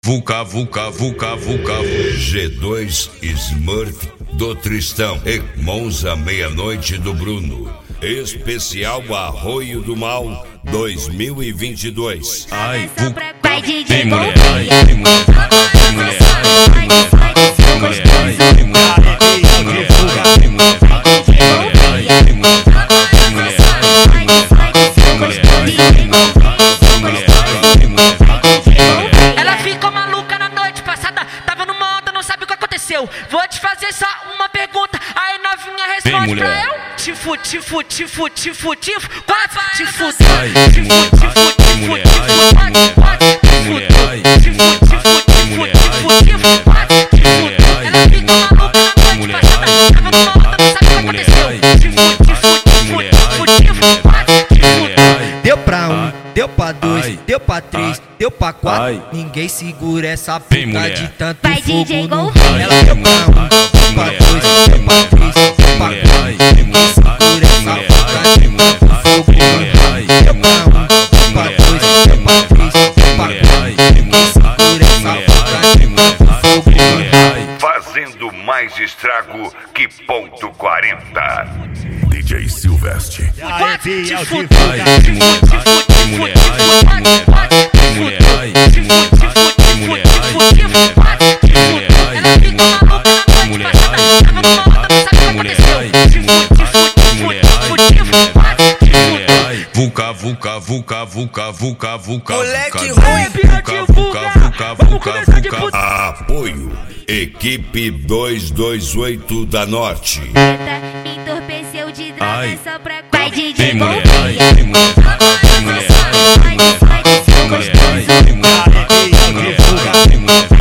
Vuca, vuca, vuca, vuca. G2 Smurf do Tristão e Monza Meia-Noite do Bruno. Especial Arroio do Mal 2022. Ai, vuca. Tem mulher, tem mulher, tem mulher, tem mulher, tem mulher, tem mulher. Ela ficou maluca na noite passada, tava numa onda, não sabe o que aconteceu. Vou te fazer só uma pergunta, aí novinha responde pra eu. Tifu, tifu, tifu, tifu, tifu, quatro, tifu, tifu, tifu, tifu, tifu, ela ficou maluca na noite passada, tava numa onda, não sabe o que aconteceu. Tifu, tifu, tifu, tifu, quatro, tifu. Deu pra um, deu pra dois, deu pra três, deu pra quatro. Ninguém segura essa puta de tanto fogo no rabo. Ela deu pra um, deu pra dois, deu pra três, deu pra quatro. Ninguém segura essa puta de tanto fogo no rabo. Deu pra um, deu pra dois, deu pra três, deu pra quatro. Ninguém segura essa puta de tanto fogo no rabo. Fazendo mais estrago que ponto 40. DJ Silvestre. Vuca, vuca, vuca, vuca, vuca, vuca. Moleque vuca, vuca, vuca, vuca, vuca. Apoio Equipe 228 da Norte. Me entorpeceu de droga só pra vai DJ Tem mulher, Golfinho. tem mulher, tem mulher, tem mulher, tem mulher, tem mulher, tem mulher, tem mulher.